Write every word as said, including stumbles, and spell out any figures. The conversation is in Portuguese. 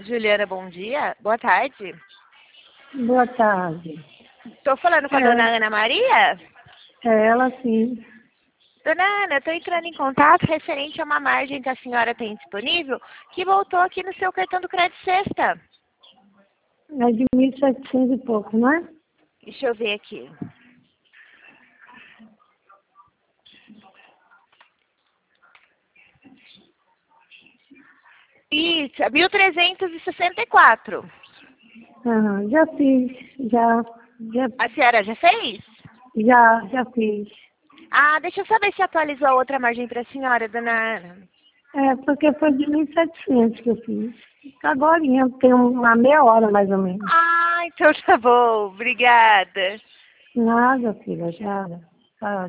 Juliana, bom dia. Boa tarde. Boa tarde. Estou falando com a É. dona Ana Maria? É ela sim. Dona Ana, estou entrando em contato referente a uma margem que a senhora tem disponível que voltou aqui no seu cartão do Crédito Sexta. É de mil e setecentos e pouco, não é? Deixa eu ver aqui. Isso, mil trezentos e sessenta e quatro. Aham, já fiz, já, já, A senhora já fez? já, já fiz. Ah, deixa eu saber se atualizou a outra margem para a senhora, dona Ana. É, porque foi de mil e setecentos que eu fiz. Agora tem uma meia hora mais ou menos. Ah, então tá bom. Obrigada. Nada, filha, já. Tá.